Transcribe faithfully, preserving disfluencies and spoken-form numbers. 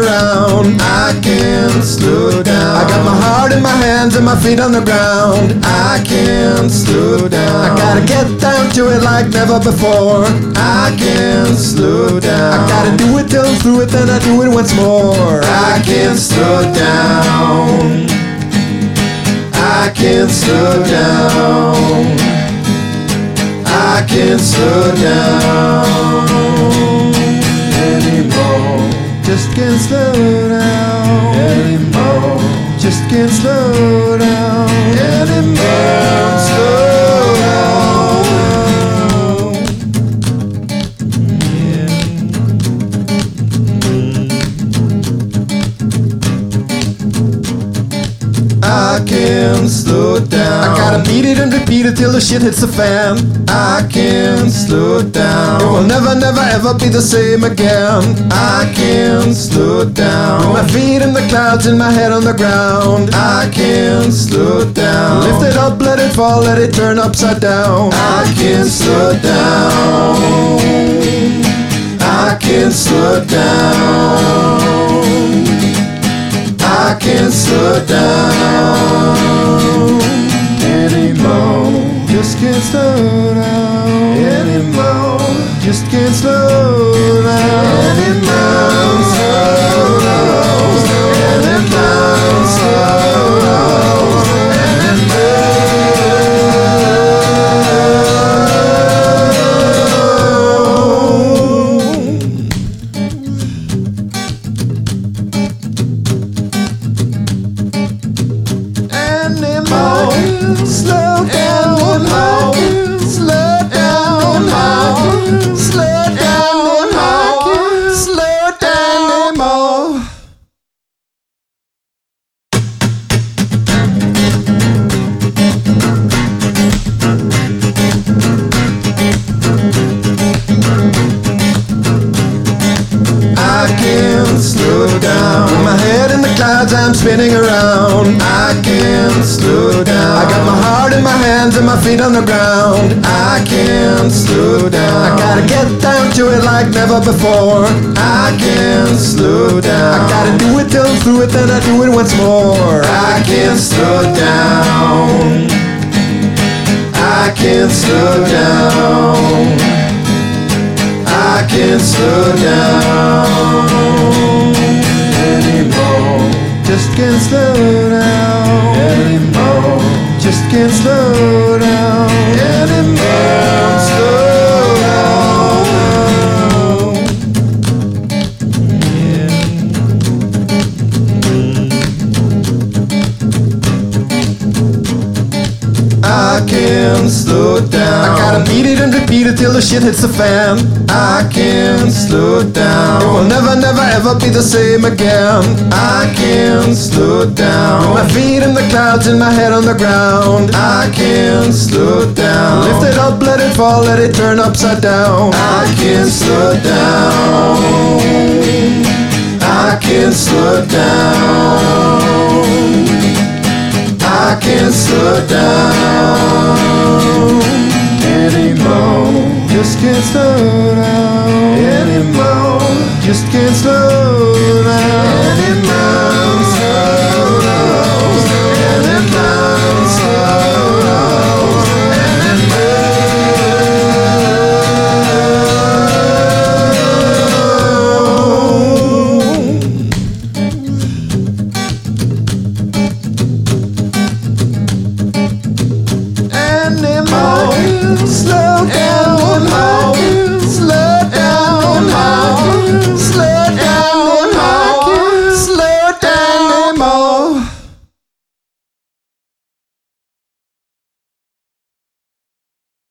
ground. I can't slow down. I got my heart in my hands and my feet on the ground. I can't slow down. I gotta get down to it like never before. I can't slow down. I gotta do it till I'm through it, then I do it once more. I can't slow down. I can't slow down. I can't slow down anymore. Just can't slow down Anymore. Just can't slow down Anymore. Slow down. I can't slow down. I gotta beat it and repeat it till the shit hits the fan. I can't slow down. It will never, never, ever be the same again. I can't slow down. My feet in the clouds and my head on the ground. I can't slow down. Lift it up, let it fall, let it turn upside down. I can't slow down. I can't slow down. I can't slow down anymore. Just can't slow down Anymore. Just can't slow down Anymore. Slow down. Anymore. Slow down. Anymore. Slow down, slow down, slow down, slow down anymore. I can't slow down. With my head in the clouds, I'm spinning around. I can't slow down. I got my heart in my hands and my feet on the ground. I can't slow down. I gotta get down to it like never before. I can't slow down. I gotta do it till I'm through it, then I do it once more. I can't slow down. I can't slow down. I can't slow down anymore. Just can't slow down Anymore. Just can't slow down Anymore. Slow down. I can't slow down. I gotta beat it and repeat it till the shit hits the fan. I can't slow down. It will never, never, ever be the same again. I can't slow down. My feet in the clouds and my head on the ground. I can't slow down. Lift it up, let it fall, let it turn upside down. I can't slow down. I can't slow down. I can't slow down anymore. Just can't slow down Anymore. Just can't slow down